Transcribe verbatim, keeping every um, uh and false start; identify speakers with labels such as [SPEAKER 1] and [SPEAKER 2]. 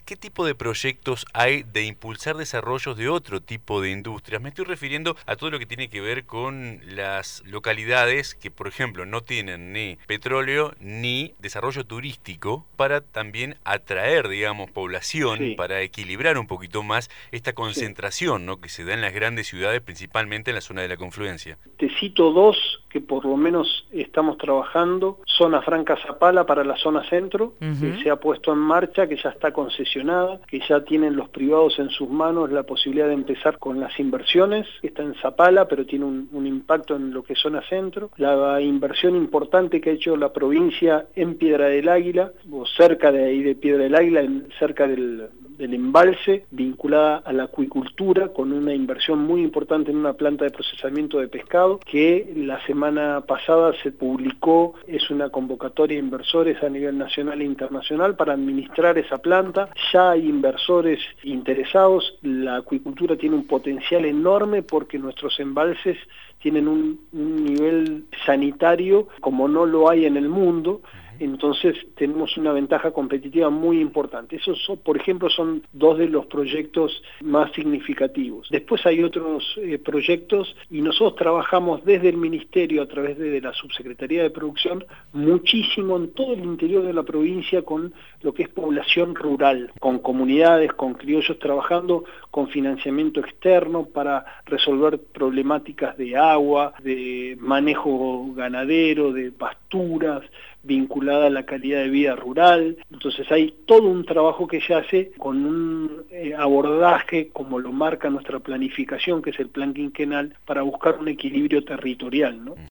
[SPEAKER 1] ¿qué tipo de proyectos hay de impulsar desarrollos de otro tipo de industrias? Me estoy refiriendo a todo lo que tiene que ver con las localidades que, por ejemplo, no tienen ni petróleo ni desarrollo turístico, para también atraer, digamos, población,
[SPEAKER 2] Sí,
[SPEAKER 1] para equilibrar un poquito más esta
[SPEAKER 2] sí.
[SPEAKER 1] concentración, ¿no?, que se da en las grandes ciudades, principalmente en la zona de la confluencia.
[SPEAKER 2] Te cito dos que por lo menos estamos trabajando. Zona Franca Zapala para la zona centro, que
[SPEAKER 1] Ujú.
[SPEAKER 2] se ha puesto en marcha, que ya está concesionada, que ya tienen los privados en sus manos la posibilidad de empezar con las inversiones. Está en Zapala, pero tiene un, un impacto en lo que es zona centro. La inversión importante que ha hecho la provincia en Piedra del Águila, o cerca de ahí de Piedra del Águila, en, cerca del... del embalse, vinculada a la acuicultura, con una inversión muy importante en una planta de procesamiento de pescado, que la semana pasada se publicó. Es una convocatoria de inversores a nivel nacional e internacional para administrar esa planta. Ya hay inversores interesados. La acuicultura tiene un potencial enorme porque nuestros embalses tienen un, un nivel sanitario como no lo hay en el mundo. Entonces tenemos una ventaja competitiva muy importante. Esos, son, por ejemplo, son dos de los proyectos más significativos. Después hay otros eh, proyectos, y nosotros trabajamos desde el Ministerio, a través de, de la Subsecretaría de Producción, muchísimo en todo el interior de la provincia con lo que es población rural, con comunidades, con criollos, trabajando con financiamiento externo para resolver problemáticas de agua, de manejo ganadero, de pasturas, vinculada a la calidad de vida rural. Entonces hay todo un trabajo que se hace con un eh, abordaje, como lo marca nuestra planificación, que es el plan quinquenal, para buscar un equilibrio territorial, ¿no?